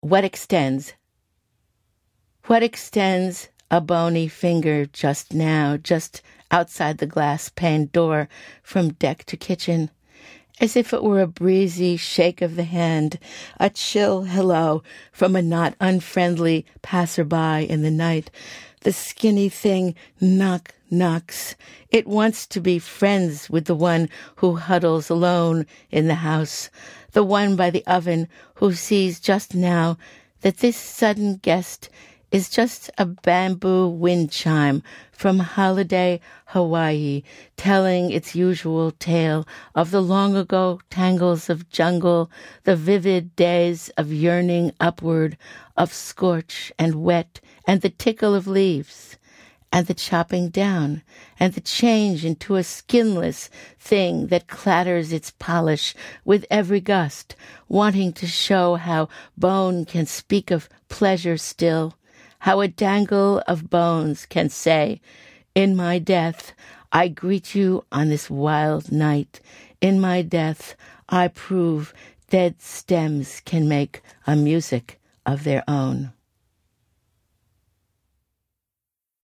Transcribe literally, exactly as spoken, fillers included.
What extends? What extends a bony finger just now, just outside the glass-paned door from deck to kitchen, as if it were a breezy shake of the hand, a chill hello from a not unfriendly passerby in the night. The skinny thing knock knocks. It wants to be friends with the one who huddles alone in the house, the one by the oven who sees just now that this sudden guest is just a bamboo wind chime from holiday Hawaii, telling its usual tale of the long-ago tangles of jungle, the vivid days of yearning upward, of scorch and wet, and the tickle of leaves, and the chopping down, and the change into a skinless thing that clatters its polish with every gust, wanting to show how bone can speak of pleasure still, how a dangle of bones can say, "In my death, I greet you on this wild night. In my death, I prove dead stems can make a music of their own."